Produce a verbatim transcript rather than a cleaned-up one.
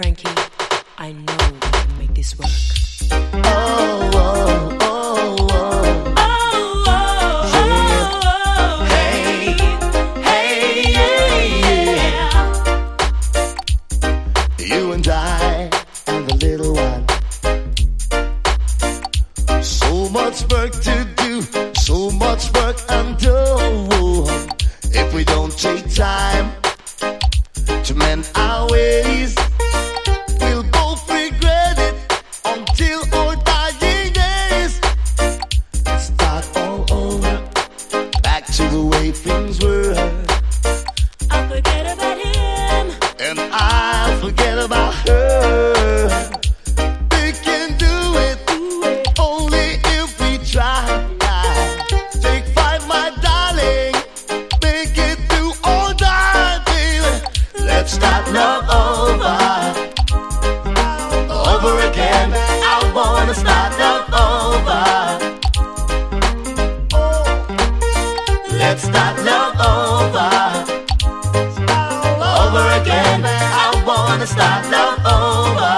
Frankie, I know we can make this work. Oh, oh, oh, oh. Oh, oh, oh, oh. Hey, hey, yeah, yeah. You and I and the little one. So much work to do, so much work undo. If we don't take time to mend our ways, we'll both regret it until our dying days. Start all over, back to the way things were. I'll forget about him, And I'll forget about her. We can do it, only if we try. Take five, my darling, make it through or die, baby. Let's start love over, over again. I wanna start love over. Let's start love over, over again. I wanna start love over.